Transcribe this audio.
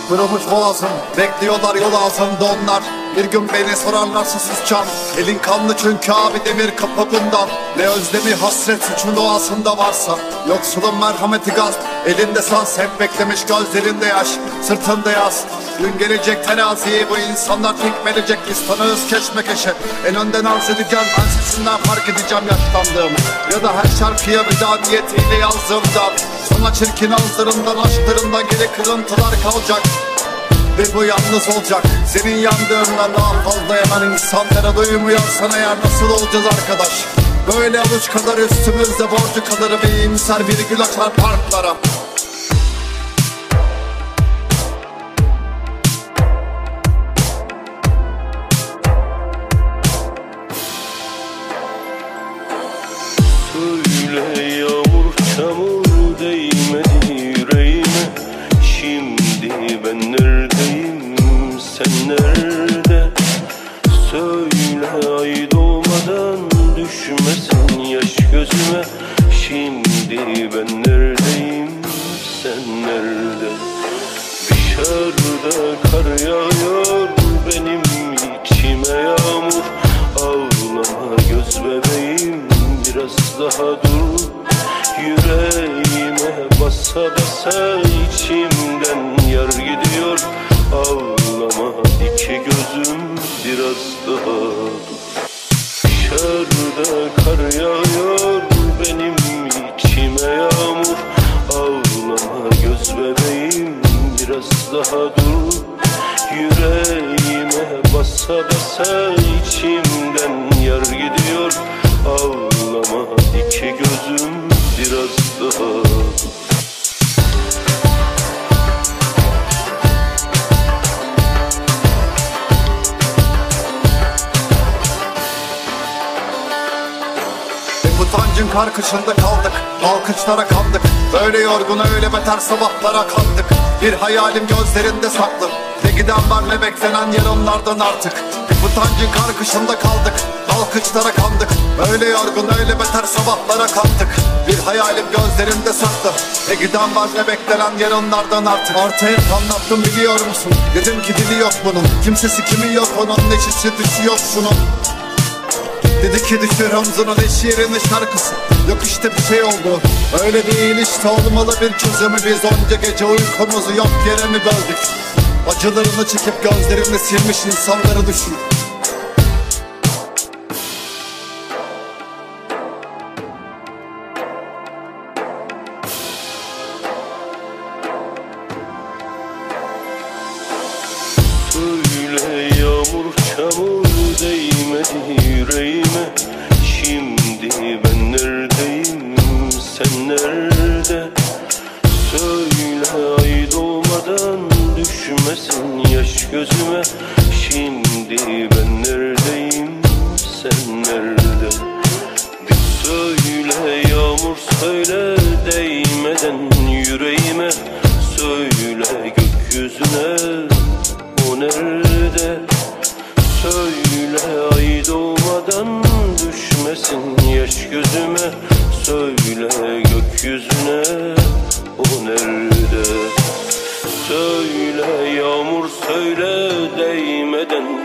Kırılmış boğazım, bekliyorlar yol ağzımda onlar. Bir gün beni sorarlarsa susacağım. Elin kanlı çünkü abi demir kapı bundan. Ne özlemi hasret suçun doğasında varsa. Yoksulun merhameti gasp, elinde sans. Hep beklemiş gözlerinde yaş, sırtında yaz. Gün gelecek teraziyi bu insanlar tekmelecek. Biz tanığız keşmekeşe, en önden arz edeceğim. Ben sesinden fark edeceğim yaşlandığımı. Ya da her şarkıya veda niyetiyle yazdığımdan. Sana çirkin ağızlarından, aşklarından geri kırıntılar kalacak. Ve bu yalnız olacak. Senin yandığından daha fazla yanan insanlara duymuyorsan eğer nasıl olacağız arkadaş? Böyle avuç kadar üstümüzde borcu kalır ve iyimser virgül açar parklara. Söyle yağmur çamur değmedi yüreğime. Şimdi ben neredeyim, sen nerede? Söyle ay doğmadan düşmesin yaş gözüme. Şimdi ben neredeyim, sen nerede? Dışarıda kar yağıyor, benim içime yağmur. Ağlama göz bebeğim, biraz daha dur. Yüreğime basa basa içimden yar gidiyor. Ağlama iki gözüm, biraz daha dur. Dışarıda kar yağıyor, benim içime yağmur. Ağlama göz bebeğim, biraz daha dur. Yüreğime basa basa içimden yar gidiyor. Ağlama iki gözüm, biraz daha dur. Utancın kar kışında kaldık, alkışlara kandık. Böyle yorgun öyle beter sabahlara kandık. Bir hayalim gözlerinde saklı, ne giden var ne beklenen yarınlardan artık. Utancın kar kışında kaldık, alkışlara kandık. Böyle yorgun öyle beter sabahlara kandık. Bir hayalim gözlerinde saklı, ne giden var ne beklenen yarınlardan artık. Artı hep anlattım biliyor musun? Dedim ki dili yok bunun, kimsesi kimi yok onun, neşesi düşü yok şunun. Dedi ki düşür omzuna ne şiirin şarkısı. Yok işte bir şey oldu, öyle değil işte olmalı bir çözümü. Biz onca gece uykumuzu yok yere mi böldük? Acılarını çekip gözlerimle silmiş insanları düşün. Söyle yağmur çamur değmedi yüreğime. Şimdi ben neredeyim, sen nerede? Söyle ay doğmadan düşmesin yaş gözüme. Şimdi ben neredeyim, sen nerede? Bir söyle yağmur söyle değmeden yüreğime. Söyle gökyüzüne, o nerede? Söyle ay doğmadan düşmesin yaş gözüme. Söyle gökyüzüne, o nerede? Söyle yağmur söyle değmeden